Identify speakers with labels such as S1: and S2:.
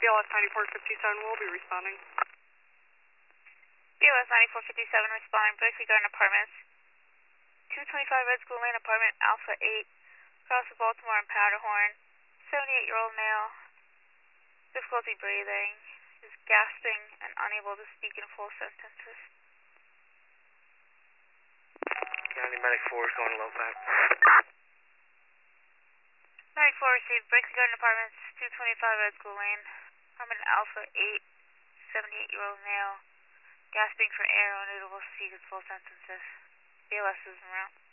S1: BLS 9457 will be responding.
S2: BLS 9457 responding, Berkeley Garden Apartments, 225 Red School Lane, apartment Alpha 8, across the Baltimore and Powderhorn, 78-year-old male, difficulty breathing, is gasping and unable to speak in full sentences.
S3: County Medic 4 is going to low pack.
S2: Medic 4 received, Berkeley Garden Apartments, 225 Red School Lane, apartment Alpha 8, 78-year-old male, gasping for air, unable to speak in full sentences. BLS is en route.